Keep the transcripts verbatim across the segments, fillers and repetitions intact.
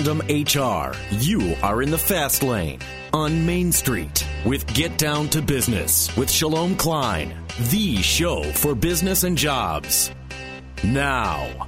Tandem H R. You are in the fast lane on Main Street with Get Down to Business with Shalom Klein, the show for business and jobs. Now,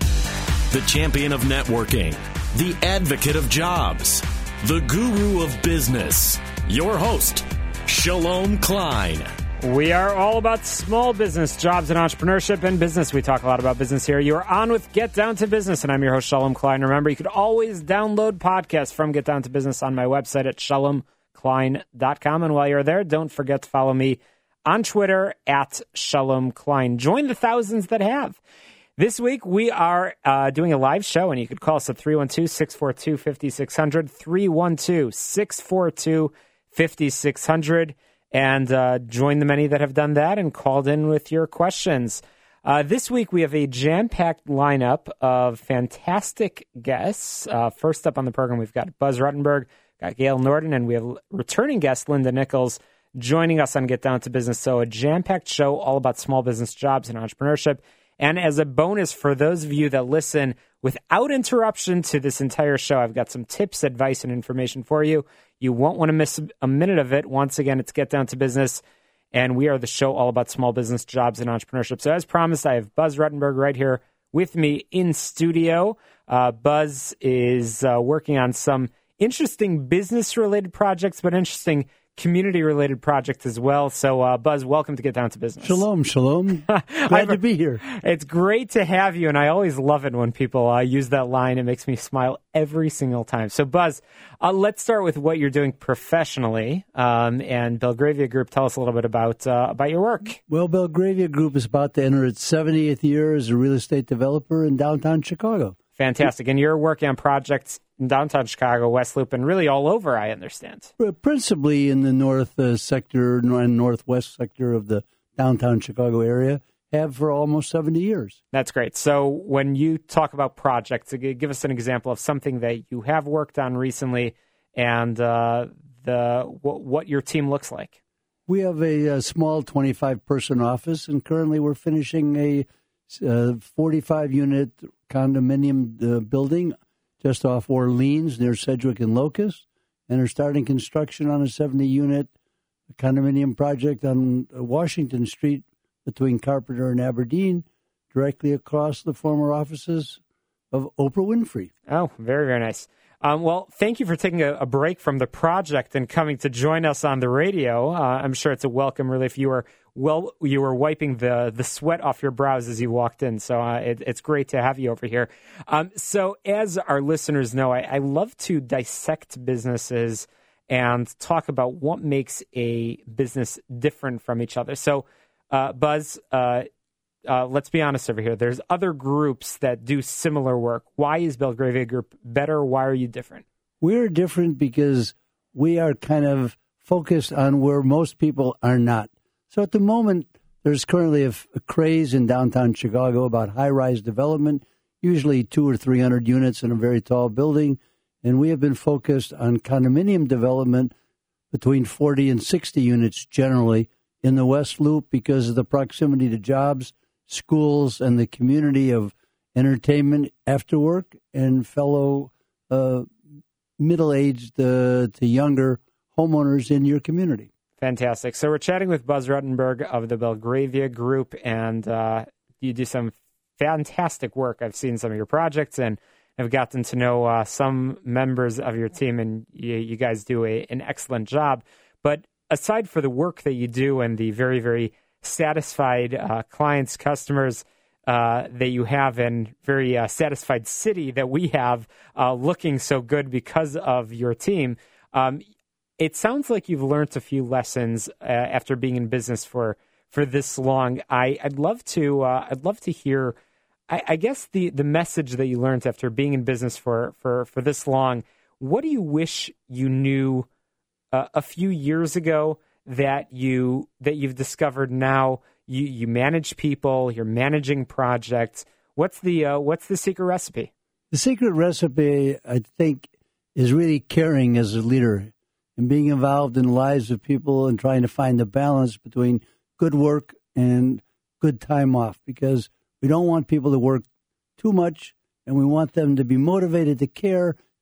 the champion of networking, the advocate of jobs, the guru of business, your host, Shalom Klein. We are all about small business, jobs, and entrepreneurship and business. We talk a lot about business here. You are on with Get Down to Business, and I'm your host, Shalom Klein. Remember, you could always download podcasts from Get Down to Business on my website at shalom klein dot com. And while you're there, don't forget to follow me on Twitter at Shalom Klein. Join the thousands that have. This week, we are uh, doing a live show, and you could call us at three one two, six four two, five six zero zero, three one two, six four two, five six zero zero. And uh, join the many that have done that and called in with your questions. Uh, this week, we have a jam-packed lineup of fantastic guests. Uh, first up on the program, we've got Buzz Ruttenberg, got Gail Norden, and we have returning guest Linda Nichols joining us on Get Down to Business. So a jam-packed show all about small business, jobs, and entrepreneurship. And as a bonus for those of you that listen without interruption to this entire show, I've got some tips, advice, and information for you. You won't want to miss a minute of it. Once again, it's Get Down to Business, and we are the show all about small business, jobs, and entrepreneurship. So as promised, I have Buzz Ruttenberg right here with me in studio. Uh, Buzz is uh, working on some interesting business-related projects, but interesting community-related project as well. So, uh, Buzz, welcome to Get Down to Business. Shalom, shalom. Glad to be here. It's great to have you, and I always love it when people uh, use that line. It makes me smile every single time. So, Buzz, uh, let's start with what you're doing professionally. Um, and Belgravia Group, tell us a little bit about uh, about your work. Well, Belgravia Group is about to enter its seventieth year as a real estate developer in downtown Chicago. Fantastic. And you're working on projects in downtown Chicago, West Loop, and really all over, I understand. Principally in the north uh, sector and northwest sector of the downtown Chicago area, have for almost seventy years. That's great. So when you talk about projects, give us an example of something that you have worked on recently and uh, the what, what your team looks like. We have a, a small twenty-five person office, and currently we're finishing a uh, forty-five unit condominium uh, building just off Orleans near Sedgwick and Locust, and are starting construction on a seventy unit condominium project on Washington Street between Carpenter and Aberdeen, directly across the former offices of Oprah Winfrey. Oh, very, very nice. Um, well, thank you for taking a, a break from the project and coming to join us on the radio. Uh, I'm sure it's a welcome relief. You were well, you were wiping the the sweat off your brows as you walked in, so uh, it, it's great to have you over here. Um, so, as our listeners know, I, I love to dissect businesses and talk about what makes a business different from each other. So, uh, Buzz, uh, uh, let's be honest over here. There's other groups that do similar work. Why is Belgravia Group better? Why are you different? We're different because we are kind of focused on where most people are not. So at the moment, there's currently a, a craze in downtown Chicago about high-rise development, usually two or three hundred units in a very tall building. And we have been focused on condominium development between forty and sixty units generally in the West Loop because of the proximity to jobs, schools, and the community of entertainment after work and fellow uh, middle-aged uh, to younger homeowners in your community. Fantastic. So we're chatting with Buzz Ruttenberg of the Belgravia Group, and uh, you do some fantastic work. I've seen some of your projects and have gotten to know uh, some members of your team, and you, you guys do a, an excellent job. But aside for the work that you do and the very, very satisfied uh, clients, customers uh, that you have, and very uh, satisfied city that we have uh, looking so good because of your team, um, it sounds like you've learned a few lessons uh, after being in business for, for this long. I, I'd love to uh, I'd love to hear, I, I guess, the, the message that you learned after being in business for, for, for this long. What do you wish you knew uh, a few years ago that you that you've discovered now? You you manage people, you're managing projects. What's the uh, what's the secret recipe? The secret recipe, I think, is really caring as a leader and being involved in the lives of people and trying to find the balance between good work and good time off, because we don't want people to work too much, and we want them to be motivated to care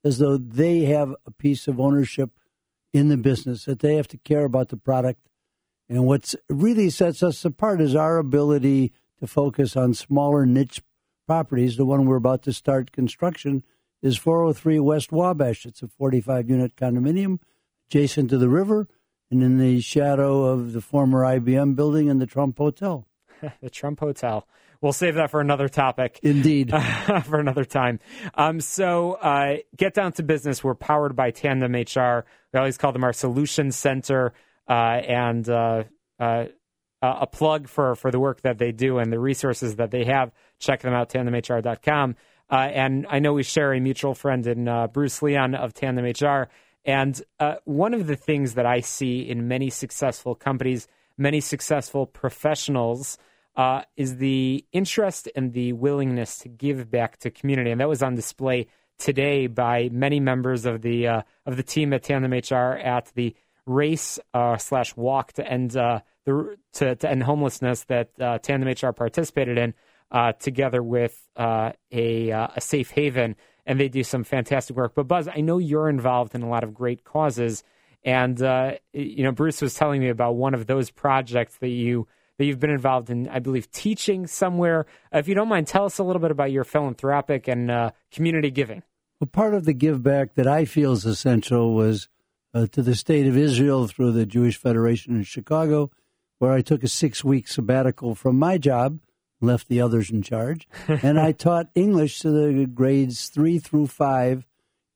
as though they have a piece of ownership in the business, that they have to care about the product. And what really sets us apart is our ability to focus on smaller niche properties. The one we're about to start construction is four oh three West Wabash. It's a forty-five unit condominium adjacent to the river and in the shadow of the former I B M building and the Trump Hotel. The Trump Hotel. We'll save that for another topic. Indeed. For another time. Um, so uh, get down to business. We're powered by Tandem H R. We always call them our solution center. Uh, and uh, uh, a plug for, for the work that they do and the resources that they have. Check them out, tandem h r dot com. Uh, and I know we share a mutual friend in uh, Bruce Leon of Tandem H R. And uh, one of the things that I see in many successful companies, many successful professionals, uh, is the interest and the willingness to give back to community. And that was on display today by many members of the uh, of the team at Tandem H R at the race uh, slash walk to end uh, the to, to end homelessness that uh, Tandem H R participated in, uh, together with uh, a uh, a safe haven, and they do some fantastic work. But Buzz, I know you're involved in a lot of great causes, and uh, you know Bruce was telling me about one of those projects that you that you've been involved in, I believe, teaching somewhere. Uh, if you don't mind, tell us a little bit about your philanthropic and uh, community giving. Well, part of the give back that I feel is essential was Uh, to the state of Israel through the Jewish Federation in Chicago, where I took a six-week sabbatical from my job, left the others in charge, and I taught English to the grades three through five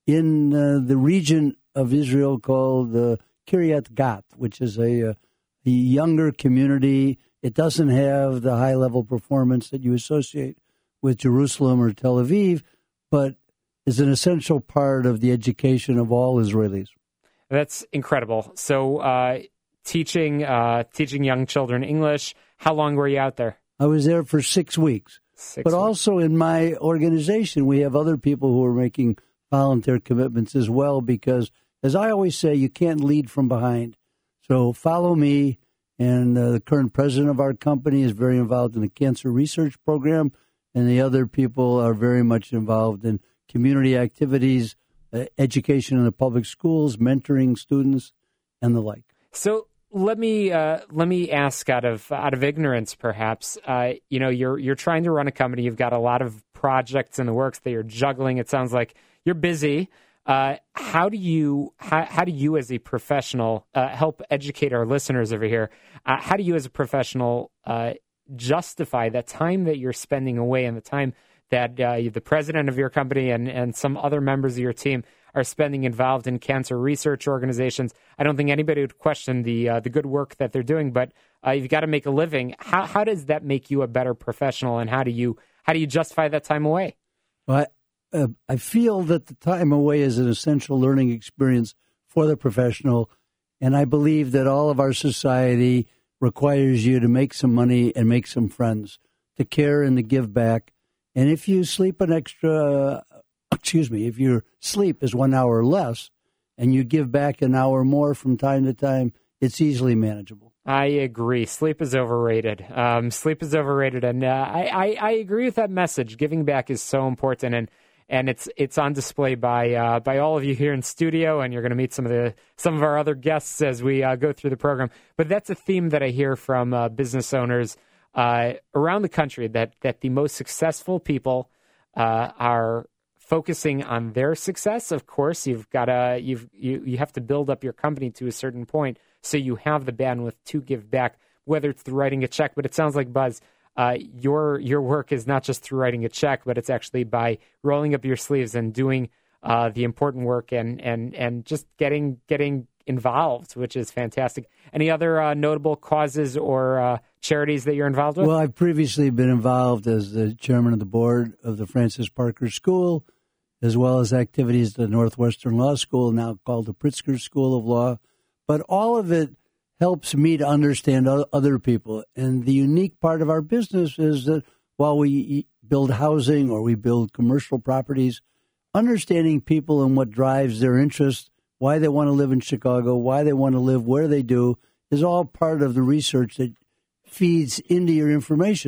in uh, the region of Israel called uh, Kiryat Gat, which is a, a younger community. It doesn't have the high-level performance that you associate with Jerusalem or Tel Aviv, but is an essential part of the education of all Israelis. That's incredible. So uh, teaching uh, teaching young children English, how long were you out there? I was there for six weeks. Six but weeks. Also in my organization, we have other people who are making volunteer commitments as well, because, as I always say, you can't lead from behind. So follow me, and uh, the current president of our company is very involved in the cancer research program, and the other people are very much involved in community activities, Uh, education in the public schools, mentoring students, and the like. So let me uh, let me ask, out of out of ignorance, perhaps. Uh, you know, you're you're trying to run a company. You've got a lot of projects in the works that you're juggling. It sounds like you're busy. Uh, how do you how, how do you, as a professional, uh, help educate our listeners over here? Uh, how do you, as a professional, uh, justify that time that you're spending away and the time that uh, the president of your company and, and some other members of your team are spending involved in cancer research organizations? I don't think anybody would question the uh, the good work that they're doing, but uh, you've got to make a living. How how does that make you a better professional, and how do you how do you justify that time away? Well, I, uh, I feel that the time away is an essential learning experience for the professional, and I believe that all of our society requires you to make some money and make some friends, to care and to give back. And if you sleep an extra, excuse me, if your sleep is one hour less and you give back an hour more from time to time, it's easily manageable. I agree. Sleep is overrated. Um, sleep is overrated. And uh, I, I, I agree with that message. Giving back is so important. And and it's it's on display by uh, by all of you here in studio. And you're going to meet some of the some of our other guests as we uh, go through the program. But that's a theme that I hear from uh, business owners Uh, around the country, that that the most successful people uh, are focusing on their success. Of course, you've got to you've you you have to build up your company to a certain point so you have the bandwidth to give back, whether it's through writing a check. But it sounds like, Buzz, uh, your your work is not just through writing a check, but it's actually by rolling up your sleeves and doing uh, the important work and and and just getting getting involved, which is fantastic. Any other uh, notable causes or uh, charities that you're involved with? Well, I've previously been involved as the chairman of the board of the Francis Parker School, as well as activities at the Northwestern Law School, now called the Pritzker School of Law. But all of it helps me to understand other people. And the unique part of our business is that while we build housing or we build commercial properties, understanding people and what drives their interest, why they want to live in Chicago, why they want to live where they do, is all part of the research that feeds into your information,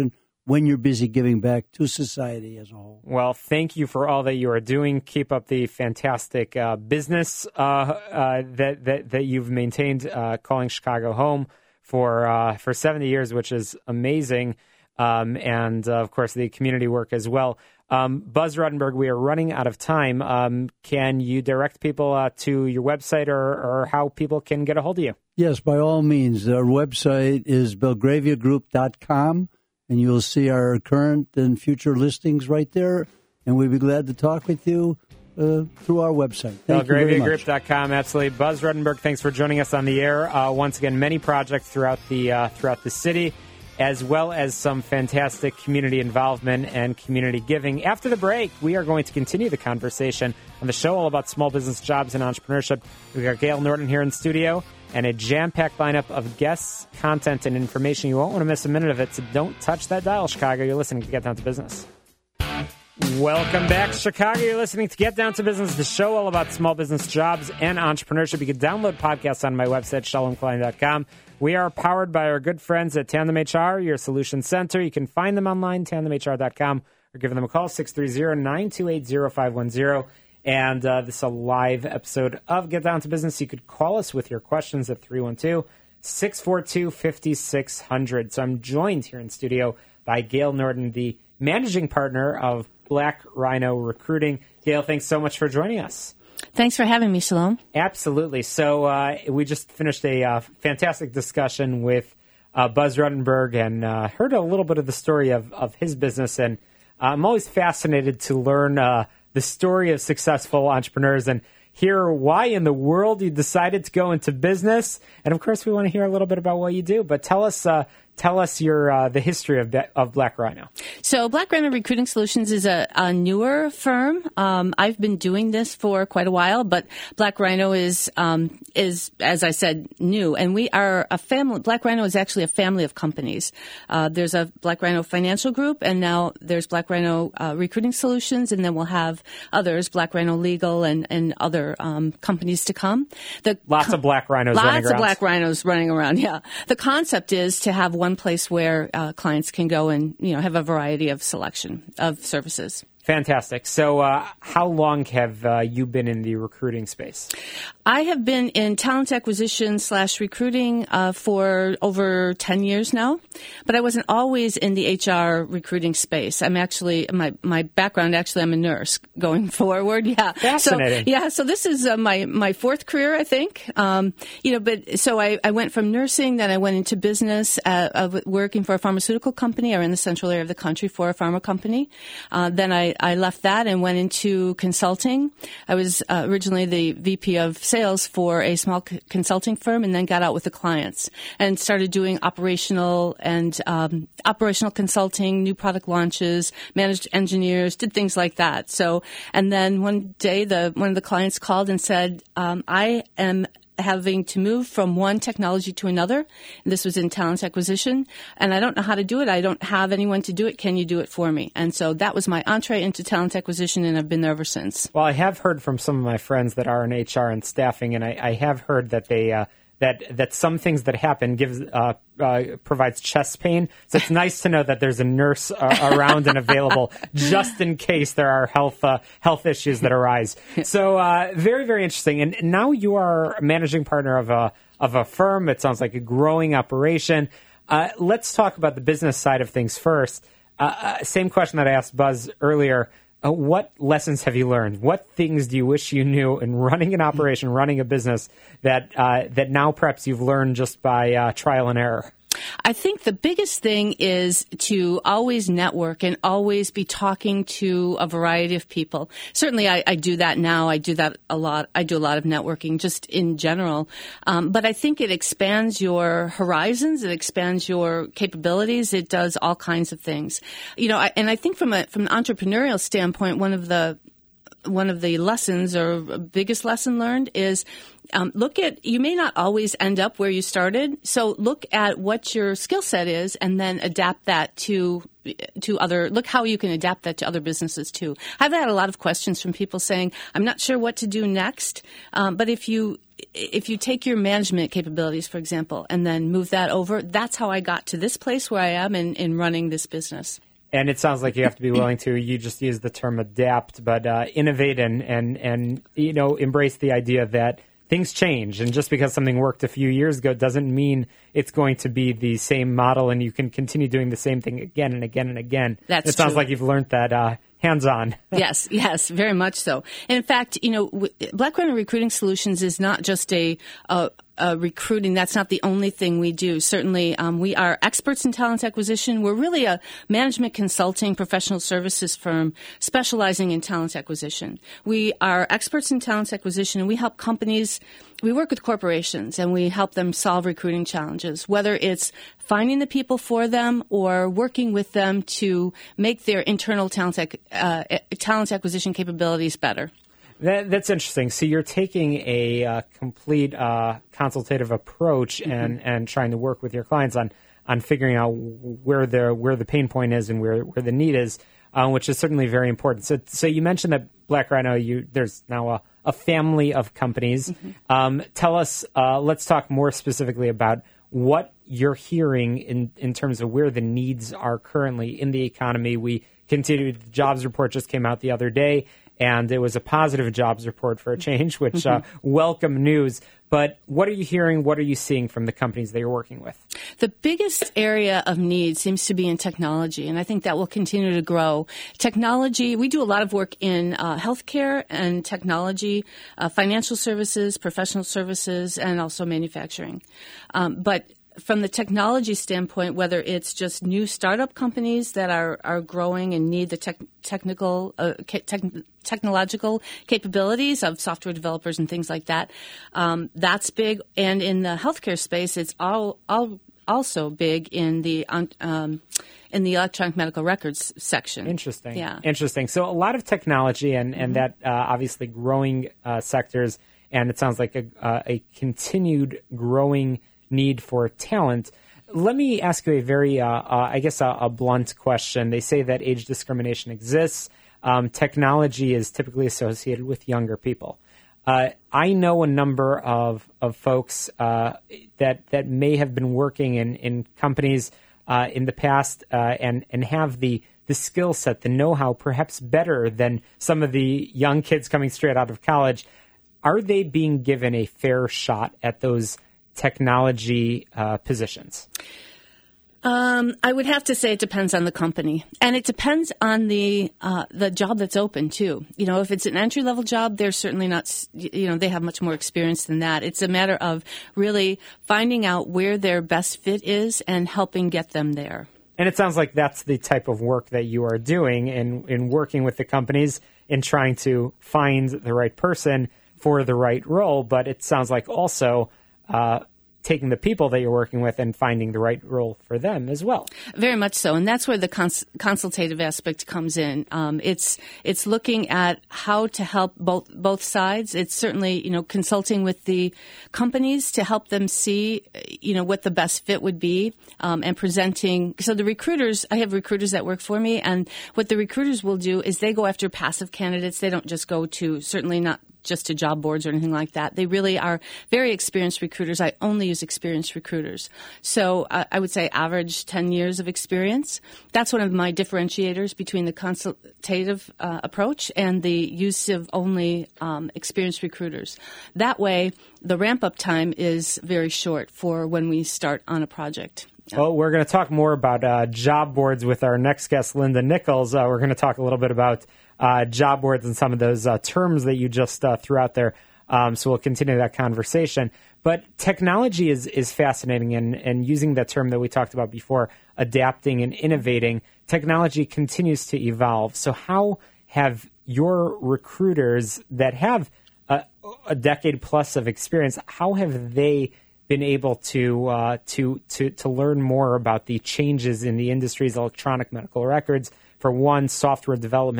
when you're busy giving back to society as a whole. Well, thank you for all that you are doing. Keep up the fantastic uh, business uh, uh, that, that that you've maintained, uh, calling Chicago home for uh, for seventy years, which is amazing. Um, and, uh, of course, the community work as well. Um, Buzz Rodenberg, we are running out of time. Um, can you direct people uh, to your website or, or how people can get a hold of you? Yes, by all means. Our website is belgravia group dot com, and you'll see our current and future listings right there. And we'd be glad to talk with you uh, through our website. Thank belgravia you very much. group dot com, absolutely. Buzz Rodenberg, thanks for joining us on the air. Uh, once again, many projects throughout the uh, throughout the city, as well as some fantastic community involvement and community giving. After the break, we are going to continue the conversation on the show all about small business, jobs, and entrepreneurship. We've got Gail Norton here in studio and a jam-packed lineup of guests, content, and information. You won't want to miss a minute of it, so don't touch that dial, Chicago. You're listening to Get Down to Business. Welcome back, Chicago. You're listening to Get Down to Business, the show all about small business, jobs, and entrepreneurship. You can download podcasts on my website, shalom klein dot com. We are powered by our good friends at Tandem H R, your solution center. You can find them online, tandem h r dot com, or give them a call, six three zero, nine two eight, zero five one zero. And uh, this is a live episode of Get Down to Business. You could call us with your questions at three one two, six four two, five six zero zero. So I'm joined here in studio by Gail Norton, the managing partner of Black Rhino Recruiting. Gail, thanks so much for joining us. Thanks for having me, Shalom. Absolutely. So uh, we just finished a uh, fantastic discussion with uh, Buzz Rodenberg and uh, heard a little bit of the story of, of his business. And uh, I'm always fascinated to learn uh, the story of successful entrepreneurs and hear why in the world you decided to go into business. And, of course, we want to hear a little bit about what you do. But tell us uh, tell us your uh, the history of of Black Rhino. So Black Rhino Recruiting Solutions is a, a newer firm. Um, I've been doing this for quite a while, but Black Rhino is um, is as I said new, and we are a family. Black Rhino is actually a family of companies. Uh, there's a Black Rhino Financial Group, and now there's Black Rhino uh, Recruiting Solutions, and then we'll have others, Black Rhino Legal, and and other um, companies to come. The lots co- of Black Rhinos. Lots running of around. Black Rhinos running around. Yeah, the concept is to have one place where uh, clients can go and, you know, have a variety of selection of services. Fantastic. So uh, how long have uh, you been in the recruiting space? I have been in talent acquisition slash recruiting uh, for over ten years now, but I wasn't always in the H R recruiting space. I'm actually, my, my background, actually, I'm a nurse going forward. Yeah. Fascinating. So, yeah. So this is uh, my, my fourth career, I think. Um, you know, but so I, I went from nursing, then I went into business, uh, of working for a pharmaceutical company or in the central area of the country for a pharma company. Uh, then I I left that and went into consulting. I was uh, originally the V P of sales for a small c- consulting firm, and then got out with the clients and started doing operational and um, operational consulting, new product launches, managed engineers, did things like that. So, and then one day, the one of the clients called and said, um, "I am having to move from one technology to another." And this was in talent acquisition. And I don't know how to do it. I don't have anyone to do it. Can you do it for me? And so that was my entree into talent acquisition, and I've been there ever since. Well, I have heard from some of my friends that are in H R and staffing, and I, I have heard that they uh, that that some things that happen gives uh, uh, provides chest pain. So it's nice to know that there's a nurse uh, around and available just in case there are health uh, health issues that arise. So uh, very very interesting. And now you are a managing partner of a of a firm. It sounds like a growing operation. Uh, let's talk about the business side of things first. Uh, uh, same question that I asked Buzz earlier. Uh, what lessons have you learned? What things do you wish you knew in running an operation, running a business that uh, that now perhaps you've learned just by uh, trial and error? I think the biggest thing is to always network and always be talking to a variety of people. Certainly, I, I do that now. I do that a lot. I do a lot of networking just in general. Um, but I think it expands your horizons. It expands your capabilities. It does all kinds of things. You know, I, and I think from a from an entrepreneurial standpoint, one of the one of the lessons or biggest lesson learned is um, look at, you may not always end up where you started. So look at what your skill set is and then adapt that to to other, look how you can adapt that to other businesses too. I've had a lot of questions from people saying, I'm not sure what to do next. Um, but if you, if you take your management capabilities, for example, and then move that over, that's how I got to this place where I am in, in running this business. And it sounds like you have to be willing to, you just use the term adapt, but uh, innovate and, and, and, you know, embrace the idea that things change. And just because something worked a few years ago doesn't mean it's going to be the same model and you can continue doing the same thing again and again and again. That's It sounds true. like you've learned that uh, hands-on. Yes, yes, very much so. And in fact, you know, w- Black Rhino Recruiting Solutions is not just a, a, a recruiting. That's not the only thing we do. Certainly, um, we are experts in talent acquisition. We're really a management consulting professional services firm specializing in talent acquisition. We are experts in talent acquisition, and we help companies. We work with corporations, and we help them solve recruiting challenges, whether it's finding the people for them or working with them to make their internal talent, ac- uh, talent acquisition capabilities better. That, that's interesting. So you're taking a uh, complete uh, consultative approach Mm-hmm. and, and trying to work with your clients on, on figuring out where the where the pain point is and where, where the need is, uh, which is certainly very important. So so you mentioned that Black Rhino, you there's now a, a family of companies. Mm-hmm. Um, tell us, uh, let's talk more specifically about what you're hearing in, in terms of where the needs are currently in the economy. We continued, the jobs report just came out the other day, and it was a positive jobs report for a change, which uh, welcome news. But what are you hearing? What are you seeing from the companies that you're working with? The biggest area of need seems to be in technology, and I think that will continue to grow. Technology, we do a lot of work in uh, healthcare and technology, uh, financial services, professional services, and also manufacturing. Um, but from the technology standpoint, whether it's just new startup companies that are, are growing and need the tech, technical, uh, tech, technological capabilities of software developers and things like that, um, that's big. And in the healthcare space, it's all, all also big in the um, in the electronic medical records section. Interesting. Yeah. Interesting. So a lot of technology and, and mm-hmm. that uh, obviously growing uh, sectors, and it sounds like a, uh, a continued growing need for talent. Let me ask you a very, uh, uh, I guess, a, a blunt question. They say that age discrimination exists. Um, technology is typically associated with younger people. Uh, I know a number of of folks uh, that that may have been working in in companies uh, in the past uh, and and have the the skill set, the know-how, perhaps better than some of the young kids coming straight out of college. Are they being given a fair shot at those technology uh, positions? Um, I would have to say it depends on the company, and it depends on the uh, the job that's open too. You know, if it's an entry level job, they're certainly not. You know, they have much more experience than that. It's a matter of really finding out where their best fit is and helping get them there. And it sounds like that's the type of work that you are doing in in working with the companies in trying to find the right person for the right role. But it sounds like also Uh, taking the people that you're working with and finding the right role for them as well. Very much so, and that's where the cons- consultative aspect comes in. Um, it's it's looking at how to help both both sides. It's certainly, you know, consulting with the companies to help them see, you know, what the best fit would be, um, and presenting. So the recruiters, I have recruiters that work for me, and what the recruiters will do is they go after passive candidates. They don't just go to, certainly not just to job boards or anything like that. They really are very experienced recruiters. I only use experienced recruiters. So uh, I would say average ten years of experience. That's one of my differentiators between the consultative uh, approach and the use of only um, experienced recruiters. That way, the ramp-up time is very short for when we start on a project. Yeah. Well, we're going to talk more about uh, job boards with our next guest, Linda Nichols. Uh, we're going to talk a little bit about Uh, job boards and some of those uh, terms that you just uh, threw out there. Um, so we'll continue that conversation. But technology is is fascinating, and, and using that term that we talked about before, adapting and innovating, technology continues to evolve. So how have your recruiters that have a, a decade plus of experience, how have they been able to, uh, to to to learn more about the changes in the industry's electronic medical records, for one, software development?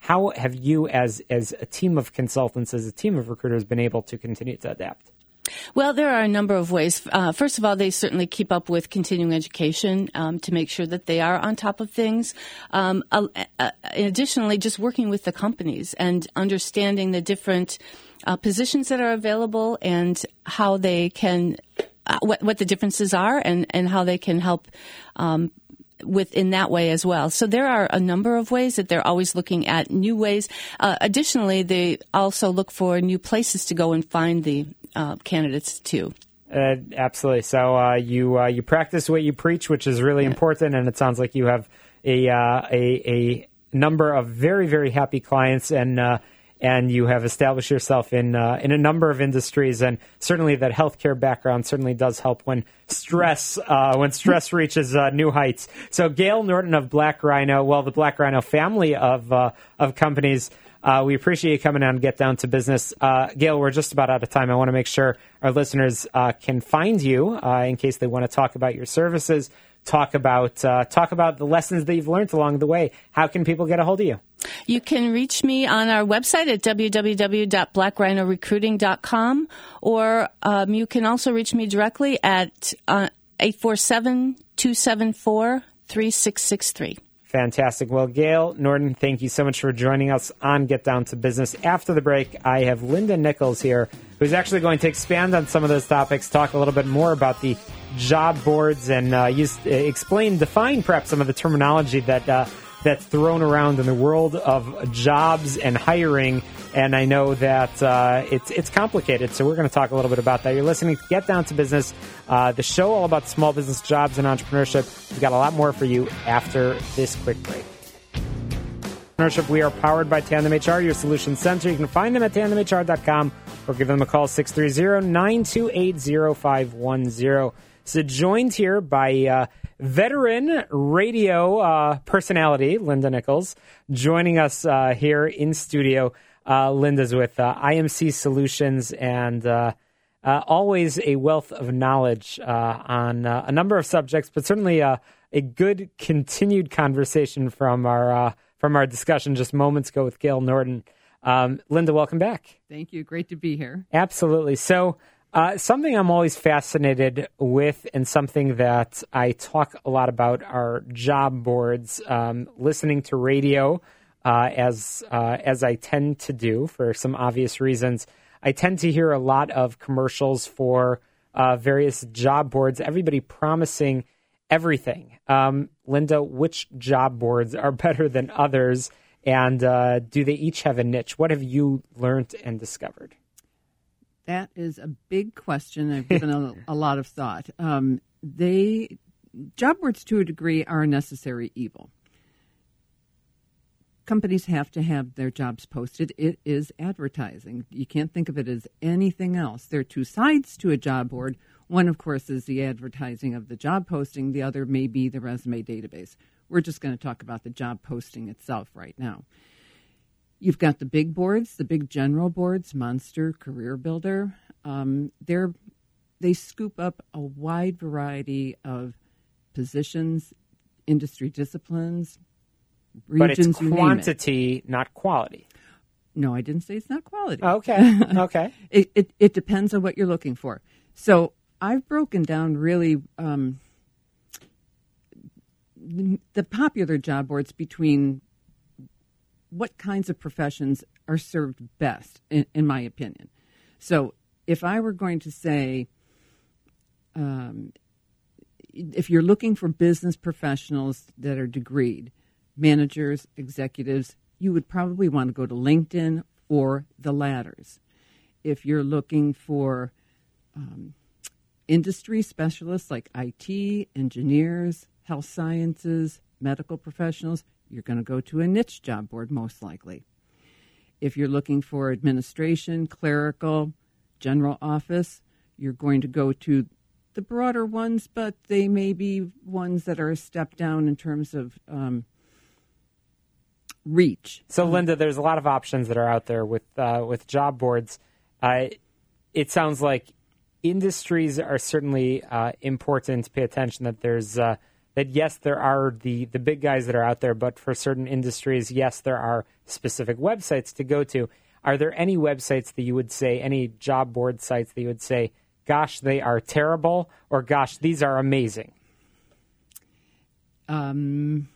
how have you, as as a team of consultants, as a team of recruiters, been able to continue to adapt? Well, there are a number of ways. Uh, first of all, they certainly keep up with continuing education um, to make sure that they are on top of things. Um, uh, uh, additionally, just working with the companies and understanding the different uh, positions that are available and how they can, uh, what, what the differences are and, and how they can help um, with in that way as well. So there are a number of ways that they're always looking at new ways. Uh, additionally, they also look for new places to go and find the uh, candidates too. Uh, absolutely. So uh, you uh, you practice what you preach, which is really yeah. important, and it sounds like you have a uh, a, a number of very very happy clients, and uh, and you have established yourself in uh, in a number of industries, and certainly that healthcare background certainly does help when stress uh, when stress reaches uh, new heights. So Gail Norton of Black Rhino, well, the Black Rhino family of uh, of companies. Uh, we appreciate you coming on and Get Down to Business. Uh, Gail, we're just about out of time. I want to make sure our listeners uh, can find you uh, in case they want to talk about your services, talk about uh, talk about the lessons that you've learned along the way. How can people get a hold of you? You can reach me on our website at w w w dot black rhino recruiting dot com, or um, you can also reach me directly at uh, eight four seven, two seven four, three six six three. Fantastic. Well, Gail Norton, thank you so much for joining us on Get Down to Business. After the break, I have Linda Nichols here, who's actually going to expand on some of those topics, talk a little bit more about the job boards, and uh, use, uh, explain, define perhaps some of the terminology that uh, that's thrown around in the world of jobs and hiring. And I know that uh, it's it's complicated, so we're going to talk a little bit about that. You're listening to Get Down to Business, uh, the show all about small business jobs and entrepreneurship. We've got a lot more for you after this quick break. Entrepreneurship, we are powered by Tandem H R, your solution center. You can find them at tandem h r dot com or give them a call, six three zero, nine two eight, zero five one zero. So joined here by uh, veteran radio uh, personality, Linda Nichols, joining us uh, here in studio. Uh, Linda's with uh, I M C Solutions, and uh, uh, always a wealth of knowledge uh, on uh, a number of subjects, but certainly uh, a good continued conversation from our uh, from our discussion just moments ago with Gail Norton. Um, Linda, welcome back. Thank you. Great to be here. Absolutely. So uh, something I'm always fascinated with, and something that I talk a lot about, are job boards, um, listening to radio. Uh, as uh, as I tend to do for some obvious reasons. I tend to hear a lot of commercials for uh, various job boards, everybody promising everything. Um, Linda, which job boards are better than others, and uh, do they each have a niche? What have you learned and discovered? That is a big question. I've given a, a lot of thought. Um, they job boards, to a degree, are a necessary evil. Companies have to have their jobs posted. It is advertising. You can't think of it as anything else. There are two sides to a job board. One, of course, is the advertising of the job posting. The other may be the resume database. We're just going to talk about the job posting itself right now. You've got the big boards, the big general boards, Monster, Career Builder. Um, they're, they scoop up a wide variety of positions, industry disciplines, regions, but it's quantity, not quality. No, I didn't say it's not quality. Okay, okay. it, it it depends on what you're looking for. So I've broken down really um, the popular job boards between what kinds of professions are served best, in, in my opinion. So if I were going to say, um, if you're looking for business professionals that are degreed, managers, executives, you would probably want to go to LinkedIn or the ladders. If you're looking for um, industry specialists like I T, engineers, health sciences, medical professionals, you're going to go to a niche job board most likely. If you're looking for administration, clerical, general office, you're going to go to the broader ones, but they may be ones that are a step down in terms of um, reach. So, Linda, there's a lot of options that are out there with uh, with job boards. Uh, it sounds like industries are certainly uh, important to pay attention, that there's uh, that yes, there are the, the big guys that are out there, but for certain industries, yes, there are specific websites to go to. Are there any websites that you would say, any job board sites that you would say, gosh, they are terrible, or gosh, these are amazing? Um,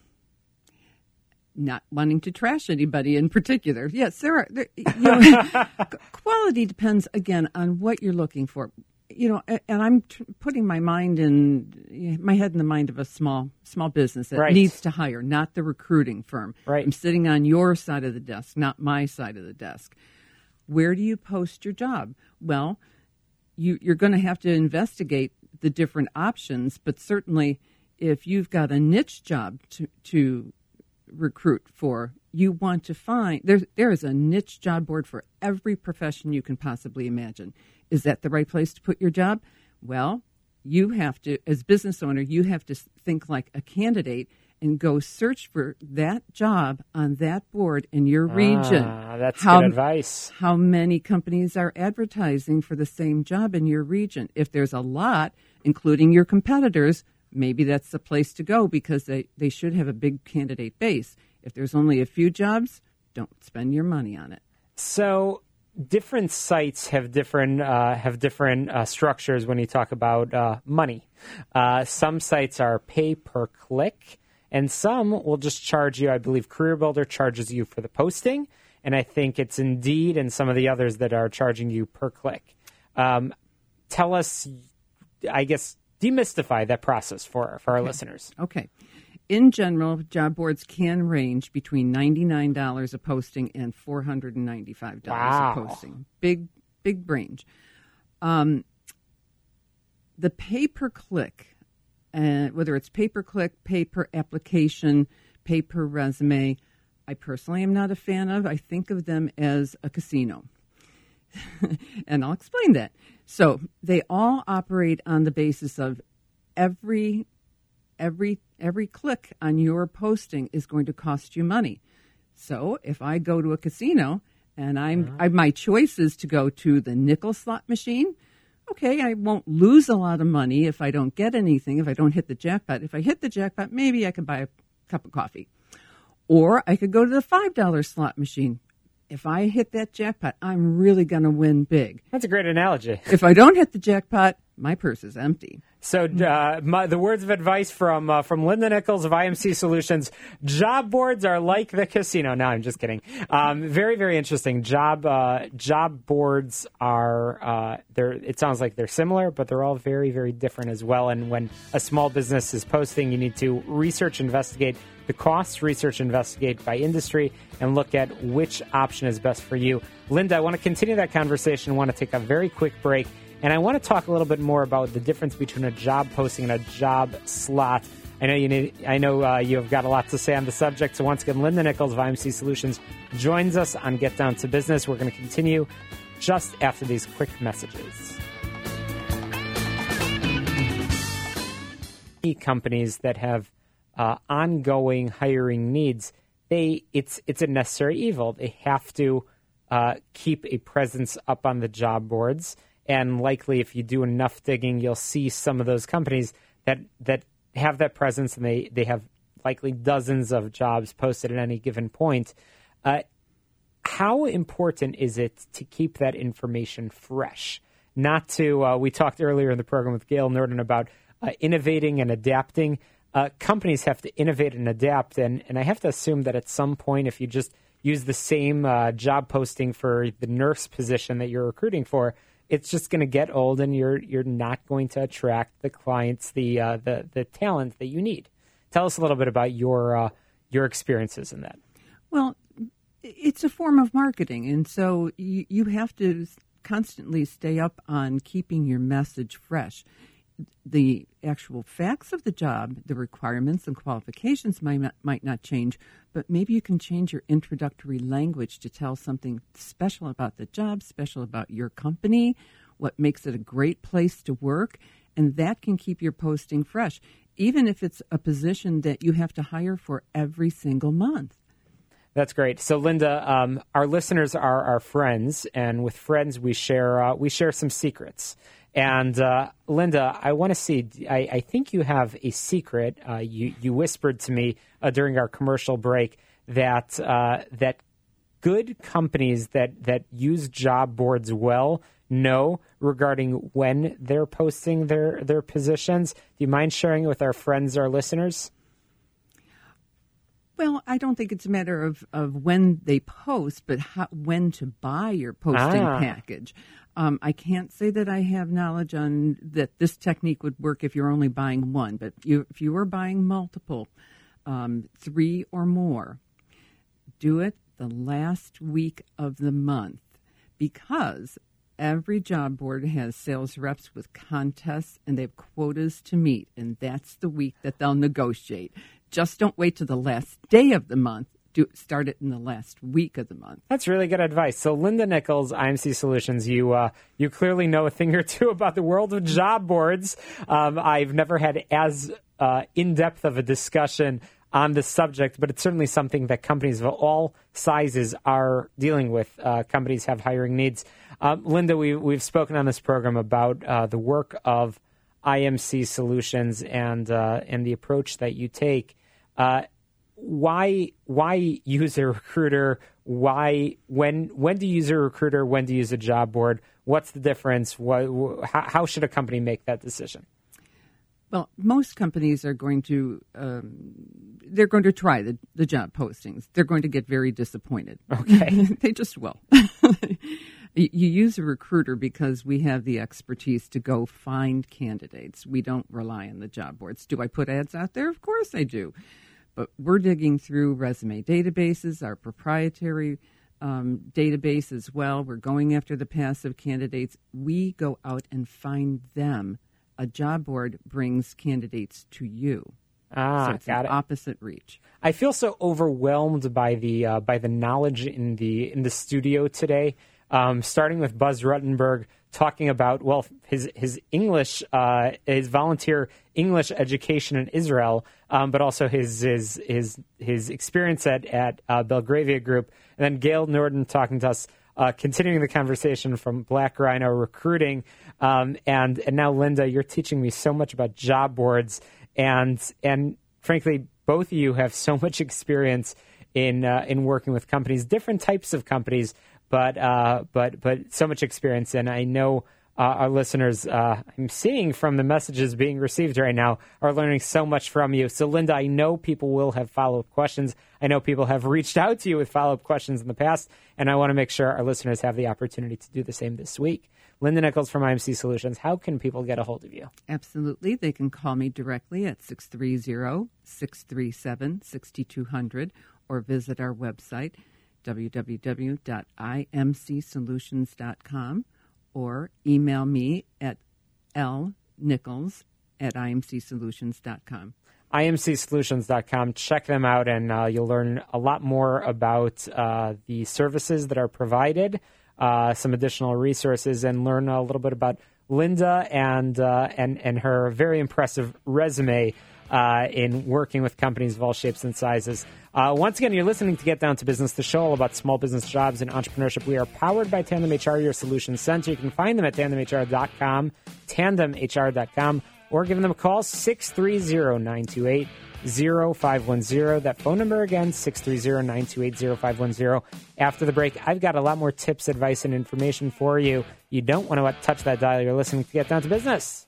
not wanting to trash anybody in particular. Yes, there are. There, you know, quality depends, again, on what you're looking for. You know, and I'm t- putting my mind in, my head in the mind of a small small business that right. needs to hire, not the recruiting firm. Right. I'm sitting on your side of the desk, not my side of the desk. Where do you post your job? Well, you, you're going to have to investigate the different options, but certainly if you've got a niche job to, to recruit for, you want to find, there, there is a niche job board for every profession you can possibly imagine. Is that the right place to put your job? Well, you have to, as business owner, you have to think like a candidate and go search for that job on that board in your region. Ah, that's how, good advice. How many companies are advertising for the same job in your region? If there's a lot, including your competitors, maybe that's the place to go because they, they should have a big candidate base. If there's only a few jobs, don't spend your money on it. So different sites have different uh, have different uh, structures when you talk about uh, money. Uh, some sites are pay per click, and some will just charge you. I believe CareerBuilder charges you for the posting, and I think it's Indeed and some of the others that are charging you per click. Um, tell us, I guess, demystify that process for, for our okay. listeners. Okay. In general, job boards can range between ninety-nine dollars a posting and four hundred ninety-five dollars wow. a posting. Big, big range. Um, the pay-per-click, uh, whether it's pay-per-click, pay-per-application, pay-per-resume, I personally am not a fan of. I think of them as a casino. And I'll explain that. So they all operate on the basis of every every every click on your posting is going to cost you money. So if I go to a casino and I'm uh-huh. I, my choice is to go to the nickel slot machine, okay, I won't lose a lot of money if I don't get anything, if I don't hit the jackpot. If I hit the jackpot, maybe I can buy a cup of coffee. Or I could go to the five dollar slot machine. If I hit that jackpot, I'm really going to win big. That's a great analogy. If I don't hit the jackpot, my purse is empty. So uh, my, the words of advice from uh, from Linda Nichols of I M C Solutions, job boards are like the casino. No, I'm just kidding. Um, very, very interesting. Job uh, job boards are, uh, they're, it sounds like they're similar, but they're all very, very different as well. And when a small business is posting, you need to research, investigate the costs, research, investigate by industry, and look at which option is best for you. Linda, I want to continue that conversation. I want to take a very quick break. And I want to talk a little bit more about the difference between a job posting and a job slot. I know you need, I know uh, you have got a lot to say on the subject. So once again, Linda Nichols of I M C Solutions joins us on Get Down to Business. We're going to continue just after these quick messages. Companies that have uh, ongoing hiring needs, they it's it's a necessary evil. They have to uh, keep a presence up on the job boards. And likely, if you do enough digging, you'll see some of those companies that that have that presence, and they, they have likely dozens of jobs posted at any given point. Uh, how important is it to keep that information fresh? Not to, uh, we talked earlier in the program with Gail Norton about uh, innovating and adapting. Uh, companies have to innovate and adapt, and, and I have to assume that at some point, if you just use the same uh, job posting for the nurse position that you're recruiting for, it's just going to get old, and you're you're not going to attract the clients, the uh, the the talent that you need. Tell us a little bit about your uh, your experiences in that. Well, it's a form of marketing, and so you, you have to constantly stay up on keeping your message fresh. The actual facts of the job, the requirements and qualifications might not, might not change, but maybe you can change your introductory language to tell something special about the job, special about your company, what makes it a great place to work, and that can keep your posting fresh, even if it's a position that you have to hire for every single month. That's great. So, Linda, um, our listeners are our friends, and with friends, we share uh, we share some secrets. And uh, Linda, I want to see. I, I think you have a secret. Uh, you you whispered to me uh, during our commercial break that uh, that good companies that that use job boards well know regarding when they're posting their their positions. Do you mind sharing it with our friends, our listeners? Well, I don't think it's a matter of, of when they post, but how, when to buy your posting ah. package. Um, I can't say that I have knowledge on that this technique would work if you're only buying one, but you, if you are buying multiple, um, three or more, do it the last week of the month, because every job board has sales reps with contests and they have quotas to meet, and that's the week that they'll negotiate. Just don't wait to the last day of the month. Do start it in the last week of the month. That's really good advice. So, Linda Nichols, I M C Solutions, you uh, you clearly know a thing or two about the world of job boards. Um, I've never had as uh, in-depth of a discussion on this subject, but it's certainly something that companies of all sizes are dealing with. Uh, companies have hiring needs. Um, Linda, we, we've spoken on this program about uh, the work of I M C Solutions and uh, and the approach that you take. Uh, why why use a recruiter? Why when when do you use a recruiter? When do you use a job board? What's the difference? What, how, how should a company make that decision? Well, most companies are going to um, they're going to try the, the job postings. They're going to get very disappointed. Okay, they just will. You use a recruiter because we have the expertise to go find candidates. We don't rely on the job boards. Do I put ads out there? Of course I do. But we're digging through resume databases, our proprietary um, database as well. We're going after the passive candidates. We go out and find them. A job board brings candidates to you. Ah, so it's got an it. opposite reach. I feel so overwhelmed by the uh, by the knowledge in the in the studio today. Um, starting with Buzz Ruttenberg talking about, well, his his English, uh, his volunteer English education in Israel, um, but also his his his his experience at at uh, Belgravia Group, and then Gail Norden talking to us, uh, continuing the conversation from Black Rhino recruiting, um, and and now Linda, you're teaching me so much about job boards, and and frankly, both of you have so much experience in uh, in working with companies, different types of companies. But uh, but but so much experience, and I know uh, our listeners, uh, I'm seeing from the messages being received right now, are learning so much from you. So, Linda, I know people will have follow-up questions. I know people have reached out to you with follow-up questions in the past, and I want to make sure our listeners have the opportunity to do the same this week. Linda Nichols from I M C Solutions, how can people get a hold of you? Absolutely. They can call me directly at six three zero, six three seven, six two zero zero or visit our website, w w w dot i m c solutions dot com, or email me at l nichols at i m c solutions dot com. i m c solutions dot com. Check them out, and uh, you'll learn a lot more about uh, the services that are provided, uh, some additional resources, and learn a little bit about Linda and uh, and and her very impressive resume uh, in working with companies of all shapes and sizes. Uh, once again, you're listening to Get Down to Business, the show all about small business jobs and entrepreneurship. We are powered by Tandem H R, your solutions center. You can find them at tandem h r dot com, tandem h r dot com, or give them a call, six three zero, nine two eight, zero five one zero. That phone number again, six three zero, nine two eight, zero five one zero. After the break, I've got a lot more tips, advice, and information for you. You don't want to touch that dial. You're listening to Get Down to Business.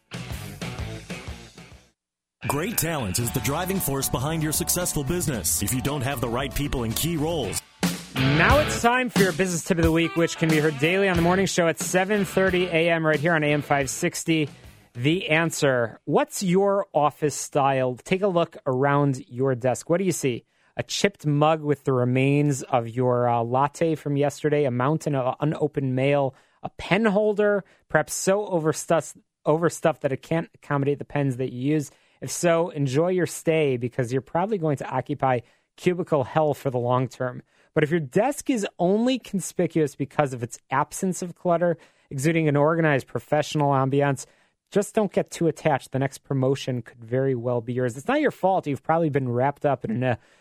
Great talent is the driving force behind your successful business. If you don't have the right people in key roles. Now it's time for your business tip of the week, which can be heard daily on the morning show at seven thirty a.m. right here on A M five sixty. The Answer. What's your office style? Take a look around your desk. What do you see? A chipped mug with the remains of your uh, latte from yesterday, a mountain of unopened mail, a pen holder, perhaps so overstuffed, overstuffed that it can't accommodate the pens that you use. If so, enjoy your stay because you're probably going to occupy cubicle hell for the long term. But if your desk is only conspicuous because of its absence of clutter, exuding an organized professional ambiance, just don't get too attached. The next promotion could very well be yours. It's not your fault. You've probably been wrapped up in a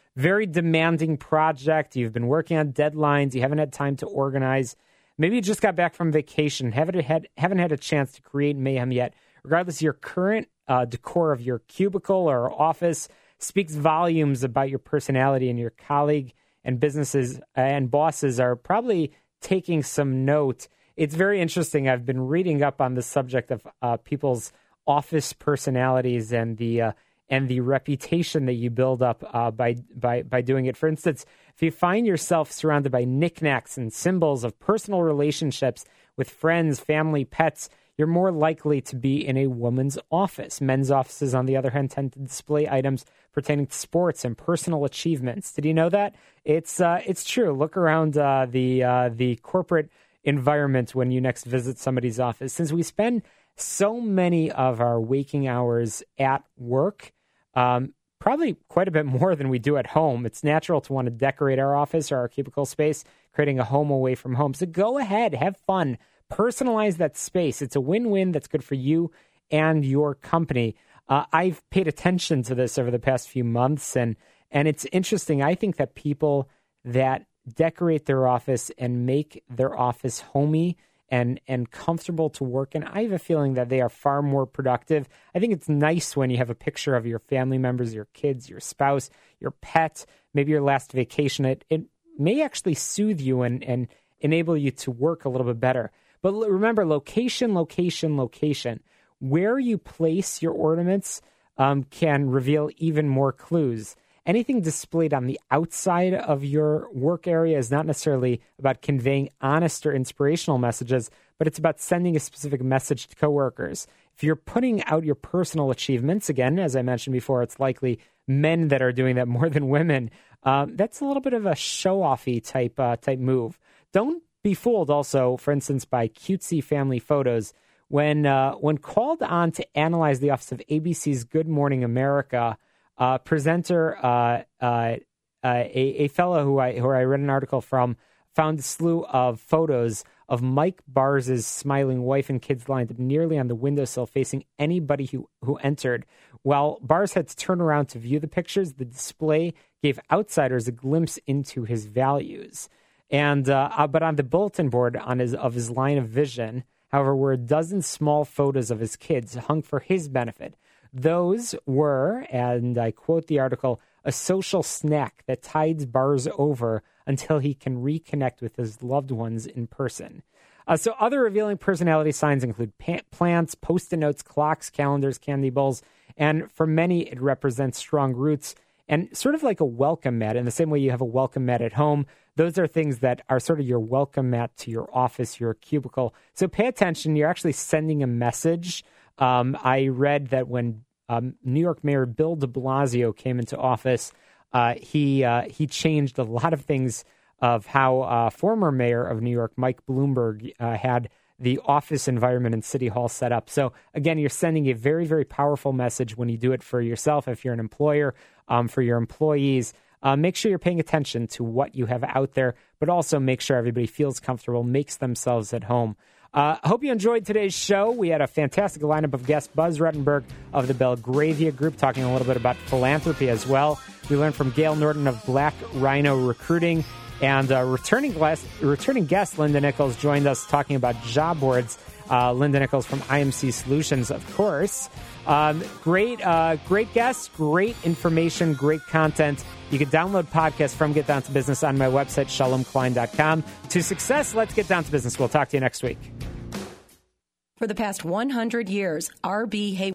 very demanding project. You've been working on deadlines. You haven't had time to organize. Maybe you just got back from vacation, haven't had, haven't had a chance to create mayhem yet. Regardless of your current uh, decor of your cubicle or office, speaks volumes about your personality, and your colleague and businesses and bosses are probably taking some note. It's very interesting. I've been reading up on the subject of uh, people's office personalities and the uh, and the reputation that you build up uh, by by by doing it. For instance, if you find yourself surrounded by knickknacks and symbols of personal relationships with friends, family, pets, you're more likely to be in a woman's office. Men's offices, on the other hand, tend to display items pertaining to sports and personal achievements. Did you know that? It's uh, it's true. Look around uh, the uh, the corporate environment when you next visit somebody's office. Since we spend so many of our waking hours at work, um, probably quite a bit more than we do at home, it's natural to want to decorate our office or our cubicle space, creating a home away from home. So go ahead, have fun. Personalize that space. It's a win-win that's good for you and your company. Uh, I've paid attention to this over the past few months, and and it's interesting. I think that people that decorate their office and make their office homey and and comfortable to work in, I have a feeling that they are far more productive. I think it's nice when you have a picture of your family members, your kids, your spouse, your pet, maybe your last vacation. It, it may actually soothe you and, and enable you to work a little bit better. But remember, location, location, location. Where you place your ornaments um, can reveal even more clues. Anything displayed on the outside of your work area is not necessarily about conveying honest or inspirational messages, but it's about sending a specific message to coworkers. If you're putting out your personal achievements, again, as I mentioned before, it's likely men that are doing that more than women. Um, that's a little bit of a show-offy type uh, type move. Don't be fooled also, for instance, by cutesy family photos. When uh, when called on to analyze the office of A B C's Good Morning America, uh, presenter, uh, uh, uh, a, a fellow who I who I read an article from, found a slew of photos of Mike Bars's smiling wife and kids lined up nearly on the windowsill facing anybody who, who entered. While Bars had to turn around to view the pictures, the display gave outsiders a glimpse into his values. And uh, but on the bulletin board on his of his line of vision, however, were a dozen small photos of his kids hung for his benefit. Those were, and I quote the article, a social snack that tides Bars over until he can reconnect with his loved ones in person. Uh, so other revealing personality signs include pa- plants, Post-it notes, clocks, calendars, candy bowls, and for many, it represents strong roots and sort of like a welcome mat. In the same way you have a welcome mat at home, those are things that are sort of your welcome mat to your office, your cubicle. So pay attention. You're actually sending a message. Um, I read that when um, New York Mayor Bill de Blasio came into office, uh, he uh, he changed a lot of things of how uh, former mayor of New York, Mike Bloomberg, uh, had the office environment in City Hall set up. So again, you're sending a very, very powerful message when you do it for yourself, if you're an employer, um, for your employees. Uh, make sure you're paying attention to what you have out there, but also make sure everybody feels comfortable, makes themselves at home. I uh, hope you enjoyed today's show. We had a fantastic lineup of guests. Buzz Ruttenberg of the Belgravia Group talking a little bit about philanthropy as well. We learned from Gail Norton of Black Rhino Recruiting. And uh, returning, guest, returning guest Linda Nichols joined us talking about job boards. Uh, Linda Nichols from I M C Solutions, of course. Um, great, uh, great guests, great information, great content. You can download podcasts from Get Down to Business on my website, shalom klein dot com. To success, let's get down to business. We'll talk to you next week. For the past one hundred years, R B Hayward